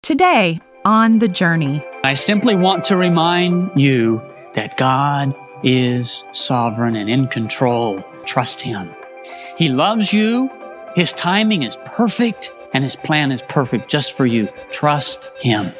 Today, on The Journey. I simply want to remind you that God is sovereign and in control. Trust Him. He loves you. His timing is perfect, and His plan is perfect just for you. Trust Him.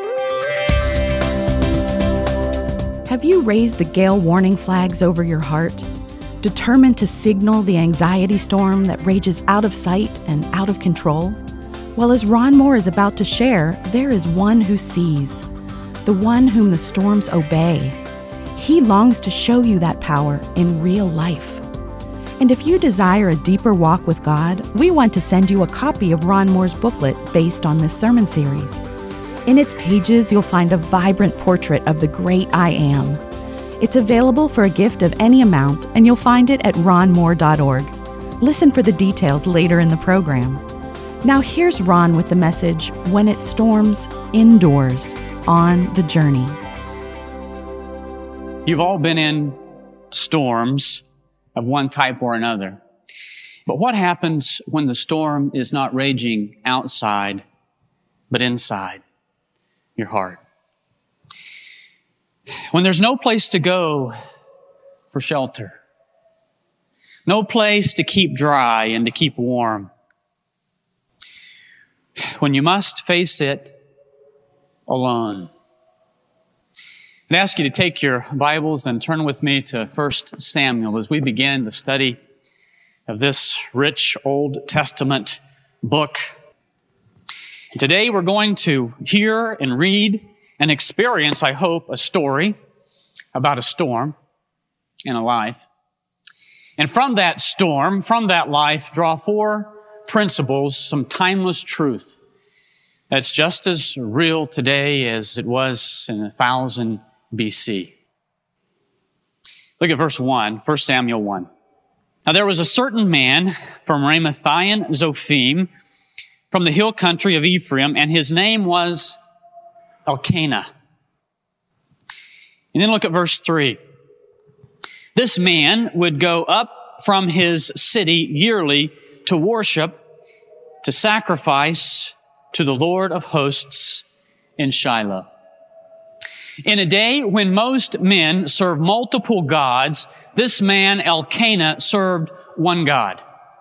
Have you raised the gale warning flags over your heart, determined to signal the anxiety storm that rages out of sight and out of control? Well, as Ron Moore is about to share, there is one who sees, the one whom the storms obey. He longs to show you that power in real life. And if you desire a deeper walk with God, we want to send you a copy of Ron Moore's booklet based on this sermon series. In its pages, you'll find a vibrant portrait of the great I Am. It's available for a gift of any amount, and you'll find it at ronmoore.org. Listen for the details later in the program. Now here's Ron with the message, When It Storms Indoors, on The Journey. You've all been in storms of one type or another. But what happens when the storm is not raging outside, but inside your heart? When there's no place to go for shelter, no place to keep dry and to keep warm, when you must face it alone. I'd ask you to take your Bibles and turn with me to 1 Samuel as we begin the study of this rich Old Testament book. Today we're going to hear and read and experience, I hope, a story about a storm in a life. And from that storm, from that life, draw 4 principles, some timeless truth that's just as real today as it was in 1000 BC. Look at verse 1, 1 Samuel 1. Now there was a certain man from Ramathian Zophim, from the hill country of Ephraim, and his name was Elkanah. And then look at verse 3. This man would go up from his city yearly to worship, to sacrifice to the Lord of hosts in Shiloh. In a day when most men serve multiple gods, this man Elkanah served one God.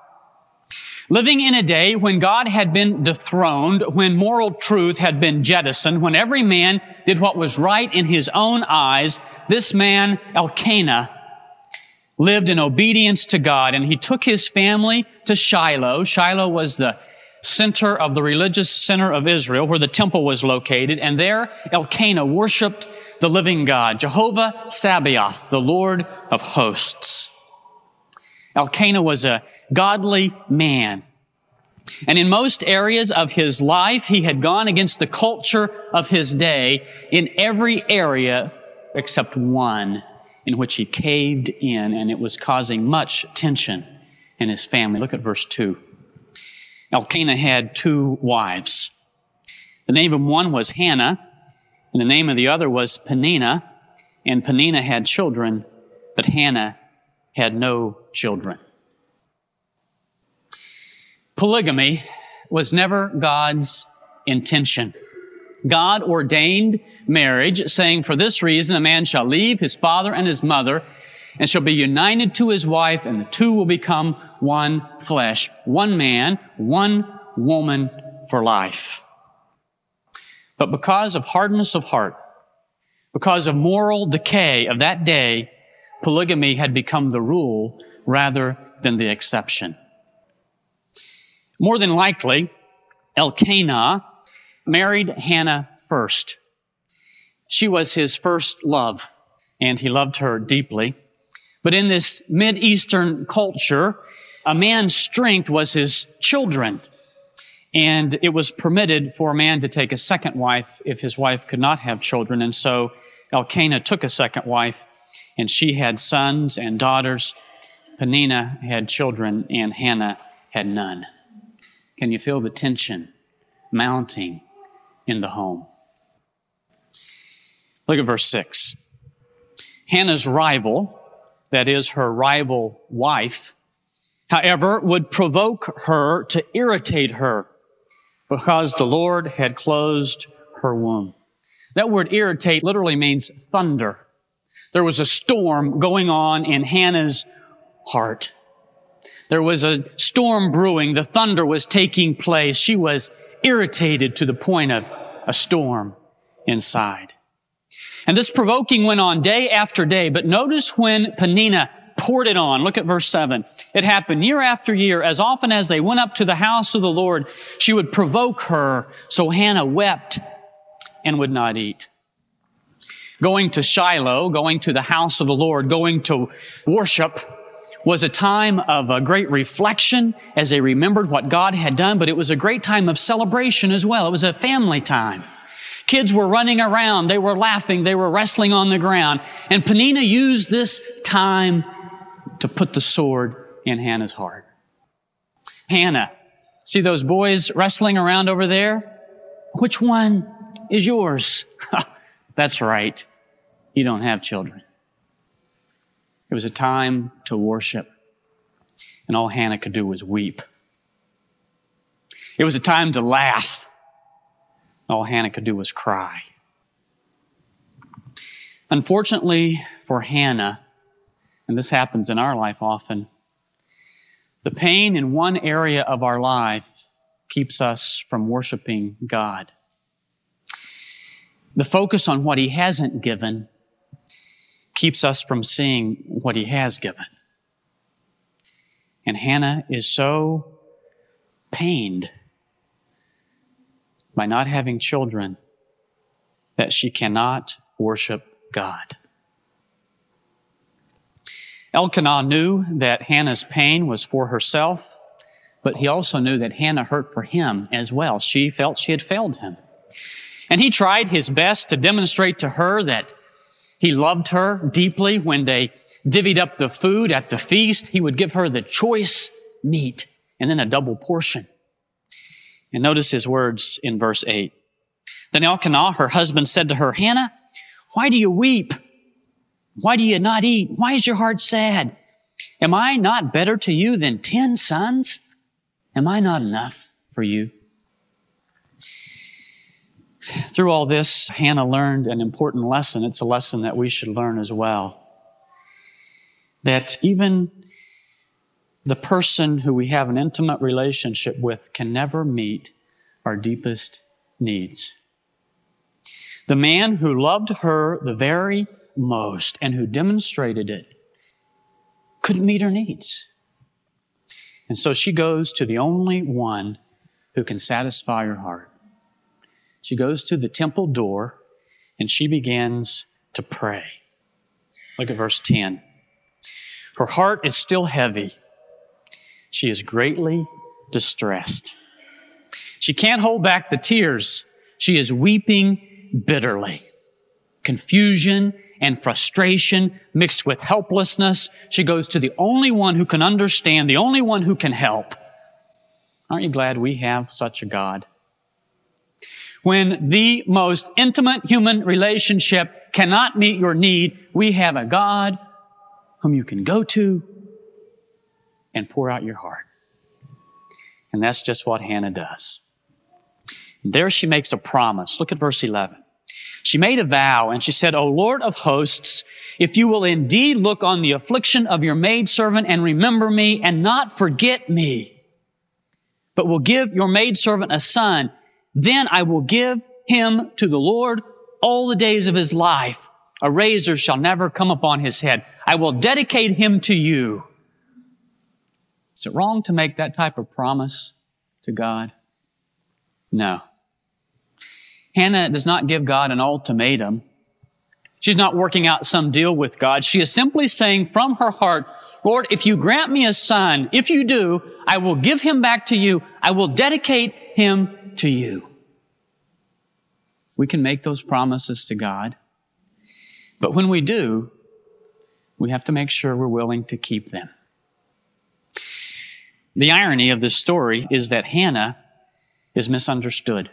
Living in a day when God had been dethroned, when moral truth had been jettisoned, when every man did what was right in his own eyes, this man Elkanah lived in obedience to God, and he took his family to Shiloh. Shiloh was the center of the religious center of Israel, where the temple was located, and there Elkanah worshiped the living God, Jehovah Sabaoth, the Lord of hosts. Elkanah was a godly man, and in most areas of his life, he had gone against the culture of his day in every area except one in which he caved in, and it was causing much tension in his family. Look at verse 2. Elkanah had 2 wives. The name of one was Hannah, and the name of the other was Peninnah. And Peninnah had children, but Hannah had no children. Polygamy was never God's intention. God ordained marriage, saying, "For this reason a man shall leave his father and his mother, and shall be united to his wife, and the two will become one flesh." One man, one woman for life. But because of hardness of heart, because of moral decay of that day, polygamy had become the rule rather than the exception. More than likely, Elkanah married Hannah first. She was his first love, and he loved her deeply. But in this Mideastern culture, a man's strength was his children, and it was permitted for a man to take a second wife if his wife could not have children. And so Elkanah took a second wife, and she had sons and daughters. Peninnah had children, and Hannah had none. Can you feel the tension mounting in the home? Look at verse 6. Hannah's rival, that is her rival wife, however, would provoke her to irritate her. because the Lord had closed her womb. That word irritate literally means thunder. There was a storm going on in Hannah's heart. There was a storm brewing. The thunder was taking place. She was irritated to the point of a storm inside. And this provoking went on day after day. But notice when Peninnah poured it on. Look at verse 7. It happened year after year. As often as they went up to the house of the Lord, she would provoke her. So Hannah wept and would not eat. Going to Shiloh, going to the house of the Lord, going to worship was a time of a great reflection as they remembered what God had done, but it was a great time of celebration as well. It was a family time. Kids were running around, they were laughing, they were wrestling on the ground. And Peninnah used this time to put the sword in Hannah's heart. Hannah, see those boys wrestling around over there? Which one is yours? That's right. You don't have children. It was a time to worship, and all Hannah could do was weep. It was a time to laugh. All Hannah could do was cry. Unfortunately for Hannah, and this happens in our life often, the pain in one area of our life keeps us from worshiping God. The focus on what He hasn't given keeps us from seeing what He has given. And Hannah is so pained by not having children that she cannot worship God. Elkanah knew that Hannah's pain was for herself, but he also knew that Hannah hurt for him as well. She felt she had failed him. And he tried his best to demonstrate to her that he loved her deeply. When they divvied up the food at the feast, he would give her the choice meat and then a double portion. And notice his words in verse 8. Then Elkanah, her husband, said to her, Hannah, why do you weep? Why do you not eat? Why is your heart sad? Am I not better to you than 10 sons? Am I not enough for you? Through all this, Hannah learned an important lesson. It's a lesson that we should learn as well. That even the person who we have an intimate relationship with can never meet our deepest needs. The man who loved her the very most and who demonstrated it couldn't meet her needs. And so she goes to the only one who can satisfy her heart. She goes to the temple door and she begins to pray. Look at verse 10. Her heart is still heavy. She is greatly distressed. She can't hold back the tears. She is weeping bitterly. Confusion and frustration mixed with helplessness. She goes to the only one who can understand, the only one who can help. Aren't you glad we have such a God? When the most intimate human relationship cannot meet your need, we have a God whom you can go to and pour out your heart. And that's just what Hannah does. There she makes a promise. Look at verse 11. She made a vow and she said, O Lord of hosts, if you will indeed look on the affliction of your maidservant and remember me and not forget me, but will give your maidservant a son, then I will give him to the Lord all the days of his life. A razor shall never come upon his head. I will dedicate him to you. Is it wrong to make that type of promise to God? No. Hannah does not give God an ultimatum. She's not working out some deal with God. She is simply saying from her heart, Lord, if you grant me a son, if you do, I will give him back to you. I will dedicate him to you. We can make those promises to God, but when we do, we have to make sure we're willing to keep them. The irony of this story is that Hannah is misunderstood.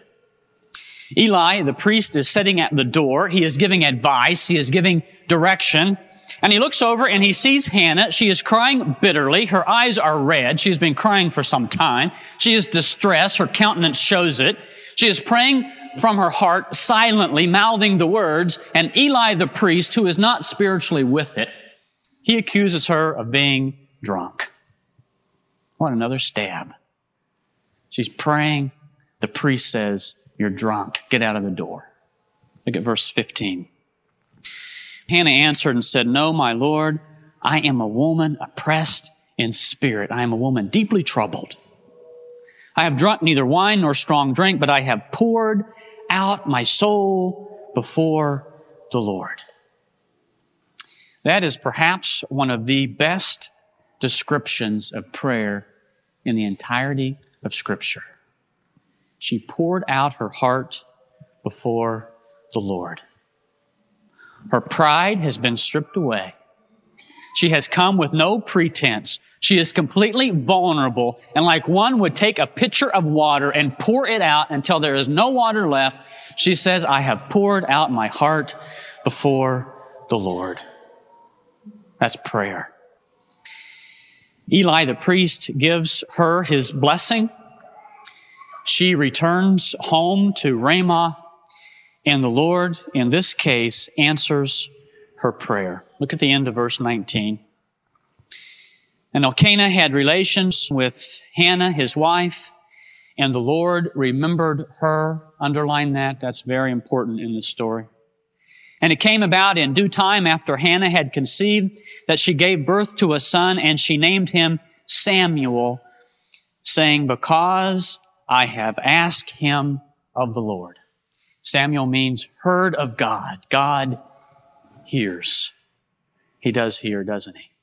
Eli, the priest, is sitting at the door. He is giving advice. He is giving direction. And he looks over and he sees Hannah. She is crying bitterly. Her eyes are red. She's been crying for some time. She is distressed. Her countenance shows it. She is praying from her heart, silently mouthing the words. And Eli the priest, who is not spiritually with it, he accuses her of being drunk. What another stab. She's praying. The priest says, "You're drunk. Get out of the door." Look at verse 15. Hannah answered and said, "No, my Lord, I am a woman oppressed in spirit. I am a woman deeply troubled. I have drunk neither wine nor strong drink, but I have poured out my soul before the Lord." That is perhaps one of the best descriptions of prayer in the entirety of Scripture. She poured out her heart before the Lord. Her pride has been stripped away. She has come with no pretense. She is completely vulnerable, and like one would take a pitcher of water and pour it out until there is no water left, she says, "I have poured out my heart before the Lord." That's prayer. Eli the priest gives her his blessing. She returns home to Ramah, and the Lord, in this case, answers her prayer. Look at the end of verse 19. "And Elkanah had relations with Hannah, his wife, and the Lord remembered her." Underline that. That's very important in this story. "And it came about in due time after Hannah had conceived that she gave birth to a son, and she named him Samuel, saying, 'Because I have asked him of the Lord.'" Samuel means heard of God. God hears. He does hear, doesn't he?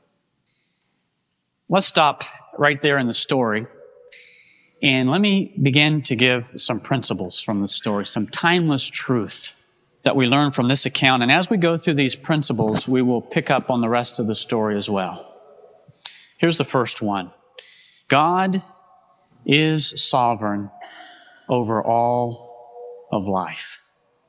Let's stop right there in the story. And let me begin to give some principles from the story, some timeless truth that we learn from this account. And as we go through these principles, we will pick up on the rest of the story as well. Here's the first one. God is sovereign over all of life.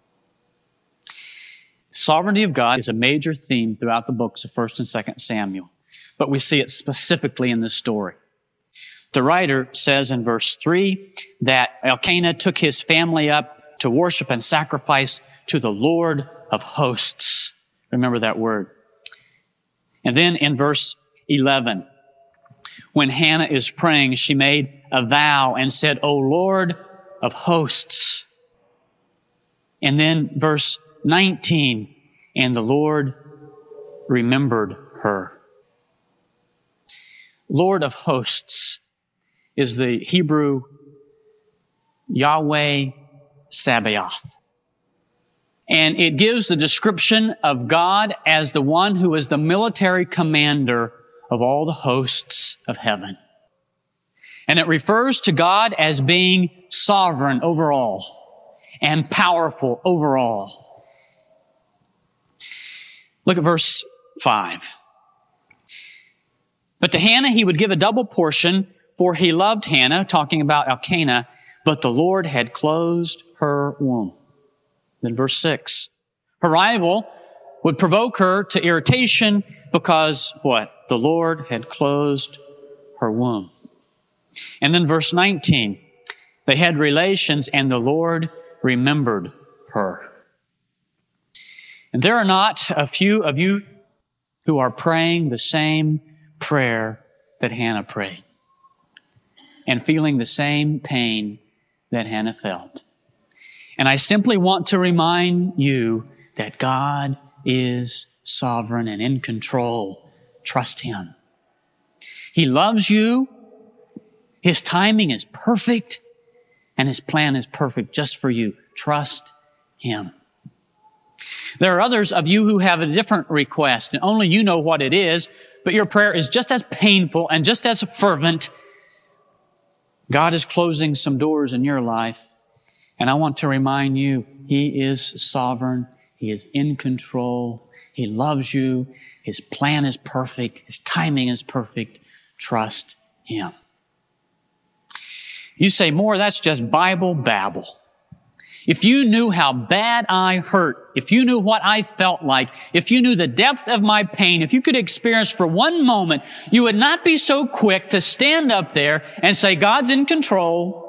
The sovereignty of God is a major theme throughout the books of 1st and 2nd Samuel, but we see it specifically in this story. The writer says in verse 3 that Elkanah took his family up to worship and sacrifice to the Lord of hosts. Remember that word. And then in verse 11, when Hannah is praying, she made a vow and said, "O Lord of hosts." And then verse 19, and the Lord remembered her. Lord of hosts is the Hebrew Yahweh Sabaoth. And it gives the description of God as the one who is the military commander of all the hosts of heaven. And it refers to God as being sovereign over all and powerful over all. Look at verse 5. "But to Hannah he would give a double portion, for he loved Hannah," talking about Elkanah, "but the Lord had closed her womb." Then verse 6. Her rival would provoke her to irritation because what? The Lord had closed her womb. And then verse 19. They had relations and the Lord remembered her. And there are not a few of you who are praying the same prayer that Hannah prayed and feeling the same pain that Hannah felt. And I simply want to remind you that God is sovereign and in control. Trust Him. He loves you. His timing is perfect, and His plan is perfect just for you. Trust Him. There are others of you who have a different request, and only you know what it is, but your prayer is just as painful and just as fervent. God is closing some doors in your life, and I want to remind you, He is sovereign. He is in control. He loves you. His plan is perfect. His timing is perfect. Trust Him. You say, "More, that's just Bible babble." If you knew how bad I hurt, if you knew what I felt like, if you knew the depth of my pain, if you could experience for one moment, you would not be so quick to stand up there and say, God's in control.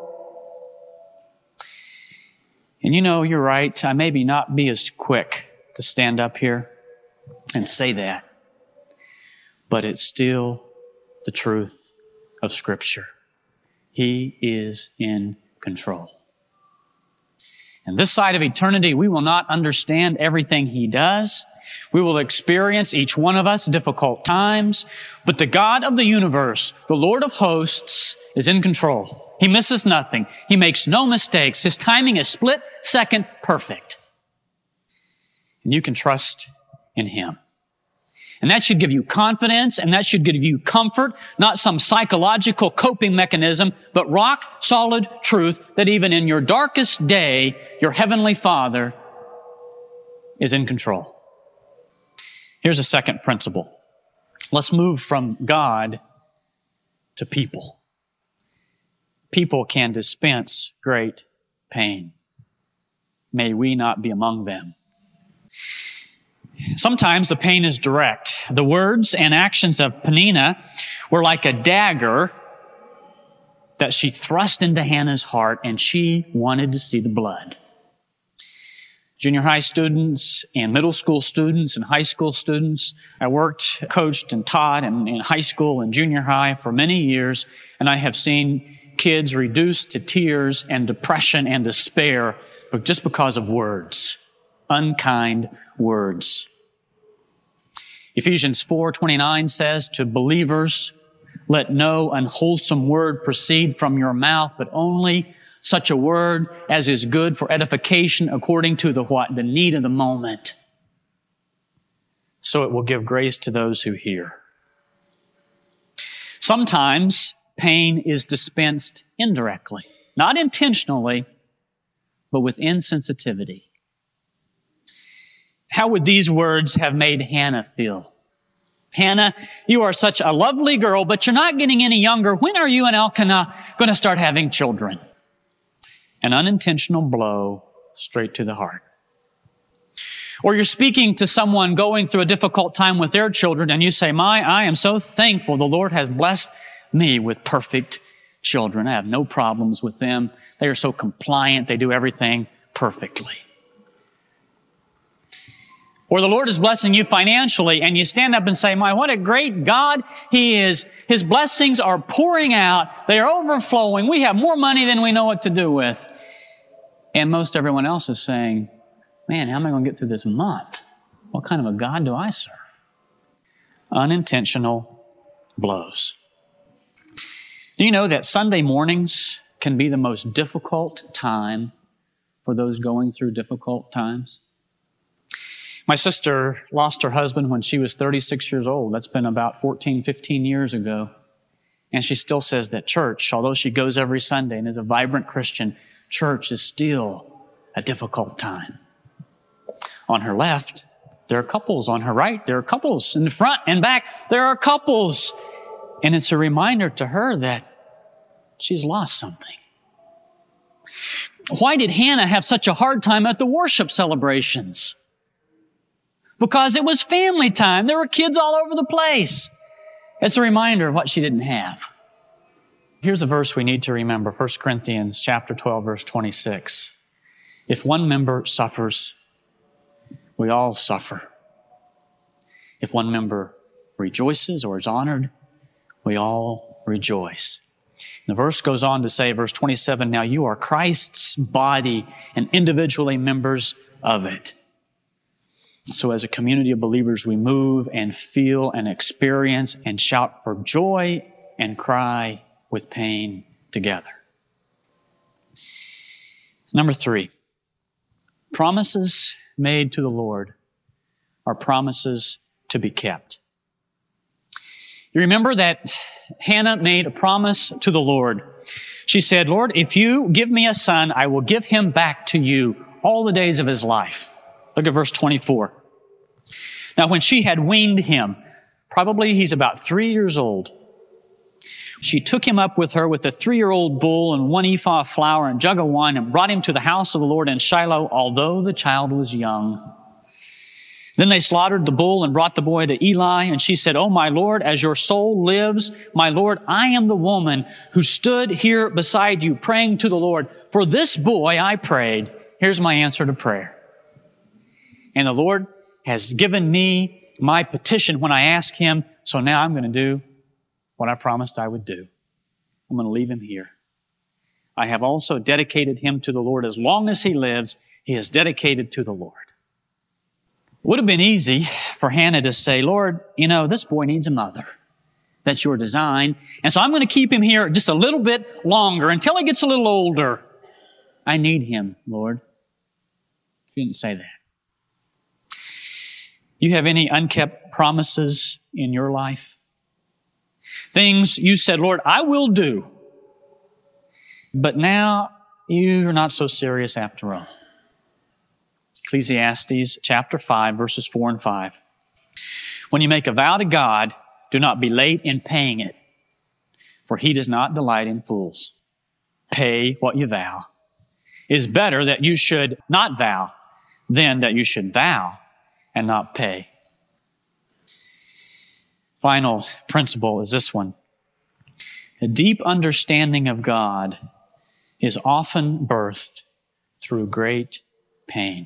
And you're right. I maybe not be as quick to stand up here and say that. But it's still the truth of Scripture. He is in control. And this side of eternity, we will not understand everything He does. We will experience, each one of us, difficult times. But the God of the universe, the Lord of hosts, is in control. He misses nothing. He makes no mistakes. His timing is split second perfect. And you can trust in Him. And that should give you confidence, and that should give you comfort, not some psychological coping mechanism, but rock solid truth that even in your darkest day, your Heavenly Father is in control. Here's a second principle. Let's move from God to people. People can dispense great pain. May we not be among them. Sometimes the pain is direct. The words and actions of Peninnah were like a dagger that she thrust into Hannah's heart, and she wanted to see the blood. Junior high students and middle school students and high school students, I worked, coached, and taught in high school and junior high for many years, and I have seen kids reduced to tears and depression and despair just because of words, unkind words. Ephesians 4:29 says, to believers, let no unwholesome word proceed from your mouth, but only such a word as is good for edification according to the need of the moment. So it will give grace to those who hear. Sometimes pain is dispensed indirectly, not intentionally, but with insensitivity. How would these words have made Hannah feel? Hannah, you are such a lovely girl, but you're not getting any younger. When are you and Elkanah going to start having children? An unintentional blow straight to the heart. Or you're speaking to someone going through a difficult time with their children, and you say, I am so thankful the Lord has blessed me with perfect children. I have no problems with them. They are so compliant. They do everything perfectly. Or the Lord is blessing you financially, and you stand up and say, what a great God He is. His blessings are pouring out. They are overflowing. We have more money than we know what to do with. And most everyone else is saying, man, how am I going to get through this month? What kind of a God do I serve? Unintentional blows. Do you know that Sunday mornings can be the most difficult time for those going through difficult times? My sister lost her husband when she was 36 years old. That's been about 14, 15 years ago. And she still says that church, although she goes every Sunday and is a vibrant Christian, church is still a difficult time. On her left, there are couples. On her right, there are couples. In the front and back, there are couples. And it's a reminder to her that she's lost something. Why did Hannah have such a hard time at the worship celebrations? Because it was family time. There were kids all over the place. It's a reminder of what she didn't have. Here's a verse we need to remember, 1 Corinthians chapter 12, verse 26. If one member suffers, we all suffer. If one member rejoices or is honored, we all rejoice. The verse goes on to say, verse 27, now you are Christ's body and individually members of it. So as a community of believers, we move and feel and experience and shout for joy and cry with pain together. Number 3, promises made to the Lord are promises to be kept. You remember that Hannah made a promise to the Lord. She said, Lord, if you give me a son, I will give him back to you all the days of his life. Look at verse 24. Now, when she had weaned him, probably he's about 3 years old, She took him up with her with a 3-year-old bull and 1 ephah of flour and jug of wine and brought him to the house of the Lord in Shiloh, although the child was young. Then they slaughtered the bull and brought the boy to Eli, and she said, "Oh, my Lord, as your soul lives, my Lord, I am the woman who stood here beside you praying to the Lord. For this boy I prayed." Here's my answer to prayer. "And the Lord has given me my petition when I asked Him, so now I'm going to do what I promised I would do. I'm going to leave him here. I have also dedicated him to the Lord. As long as he lives, he is dedicated to the Lord." It would have been easy for Hannah to say, "Lord, this boy needs a mother. That's your design. And so I'm going to keep him here just a little bit longer until he gets a little older. I need him, Lord." She didn't say that. You have any unkept promises in your life? Things you said, "Lord, I will do." But now you're not so serious after all. Ecclesiastes chapter 5, verses 4 and 5. "When you make a vow to God, do not be late in paying it, for He does not delight in fools. Pay what you vow. It is better that you should not vow than that you should vow and not pay." Final principle is this one. A deep understanding of God is often birthed through great pain.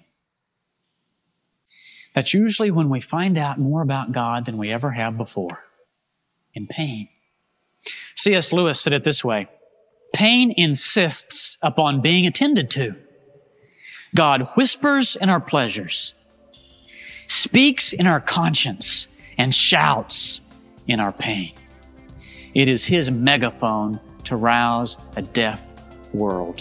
That's usually when we find out more about God than we ever have before. In pain. C.S. Lewis said it this way: "Pain insists upon being attended to. God whispers in our pleasures, speaks in our conscience, and shouts in our pain. It is His megaphone to rouse a deaf world."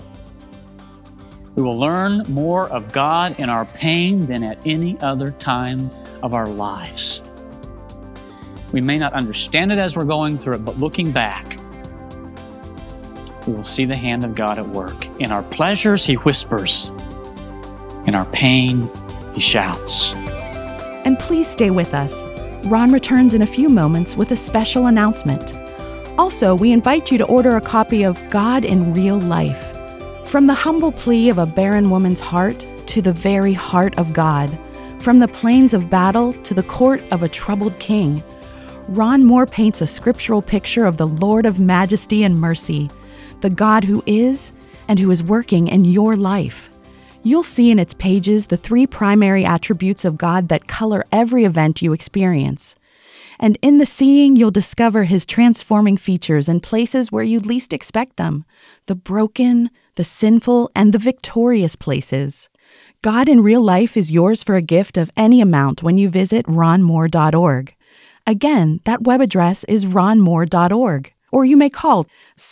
We will learn more of God in our pain than at any other time of our lives. We may not understand it as we're going through it, but looking back, we will see the hand of God at work. In our pleasures, He whispers. In our pain, He shouts. And please stay with us. Ron returns in a few moments with a special announcement. Also, we invite you to order a copy of God in Real Life. From the humble plea of a barren woman's heart to the very heart of God, from the plains of battle to the court of a troubled king, Ron Moore paints a scriptural picture of the Lord of majesty and mercy, the God who is and who is working in your life. You'll see in its pages the 3 primary attributes of God that color every event you experience. And in the seeing, you'll discover His transforming features in places where you'd least expect them: the broken, the sinful, and the victorious places. God in Real Life is yours for a gift of any amount when you visit ronmoore.org. Again, that web address is ronmoore.org, or you may call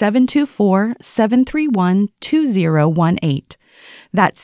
724-731-2018. That's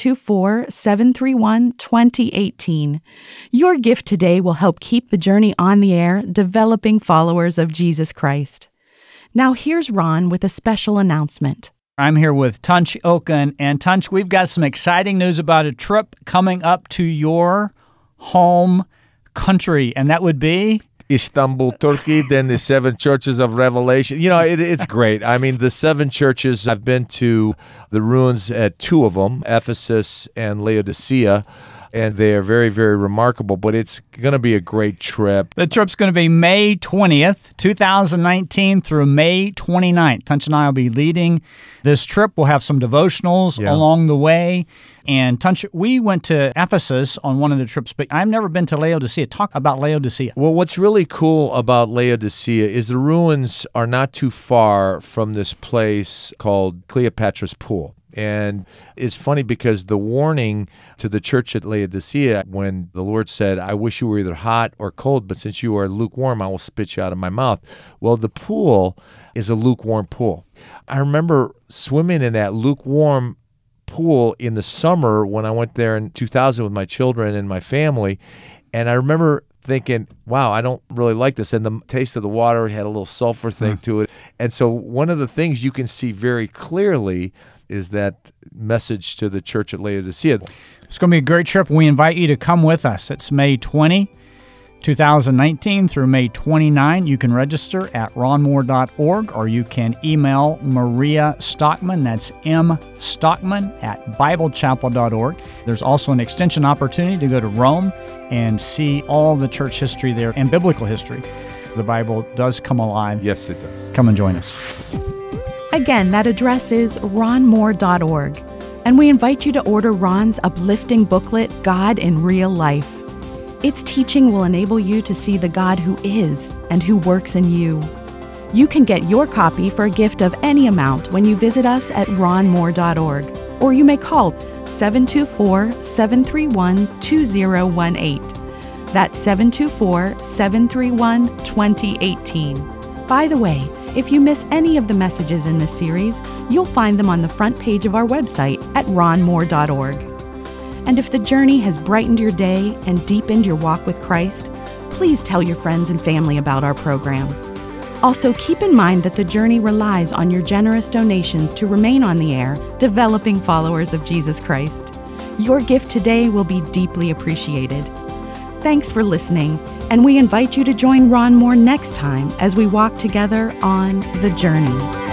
724-731-2018. Your gift today will help keep the journey on the air, developing followers of Jesus Christ. Now here's Ron with a special announcement. I'm here with Tunç Ilkin, and Tunç, we've got some exciting news about a trip coming up to your home country, and that would be? Istanbul, Turkey, then the 7 churches of Revelation. It's great. I mean, the 7 churches, I've been to the ruins at 2 of them, Ephesus and Laodicea, and they are very, very remarkable, but it's going to be a great trip. The trip's going to be May 20th, 2019 through May 29th. Tunç and I will be leading this trip. We'll have some devotionals along the way. And Tunç, we went to Ephesus on one of the trips, but I've never been to Laodicea. Talk about Laodicea. Well, what's really cool about Laodicea is the ruins are not too far from this place called Cleopatra's Pool. And it's funny because the warning to the church at Laodicea, when the Lord said, "I wish you were either hot or cold, but since you are lukewarm, I will spit you out of my mouth." Well, the pool is a lukewarm pool. I remember swimming in that lukewarm pool in the summer when I went there in 2000 with my children and my family. And I remember thinking, wow, I don't really like this. And the taste of the water had a little sulfur thing to it. And so one of the things you can see very clearly is that message to the church at Laodicea. It's going to be a great trip. We invite you to come with us. It's May 20 2019 through May 29. You can register at ronmoore.org, or you can email Maria Stockman, that's mstockman@biblechapel.org. There's also an extension opportunity to go to Rome and see all the church history there and biblical history. The Bible does come alive. Yes, it does. Come and join us. Again, that address is ronmoore.org. And we invite you to order Ron's uplifting booklet, God in Real Life. Its teaching will enable you to see the God who is and who works in you. You can get your copy for a gift of any amount when you visit us at ronmoore.org, or you may call 724-731-2018. That's 724-731-2018. By the way, if you miss any of the messages in this series, you'll find them on the front page of our website at ronmoore.org. And if the journey has brightened your day and deepened your walk with Christ, please tell your friends and family about our program. Also, keep in mind that the journey relies on your generous donations to remain on the air, developing followers of Jesus Christ. Your gift today will be deeply appreciated. Thanks for listening, and we invite you to join Ron Moore next time as we walk together on the journey.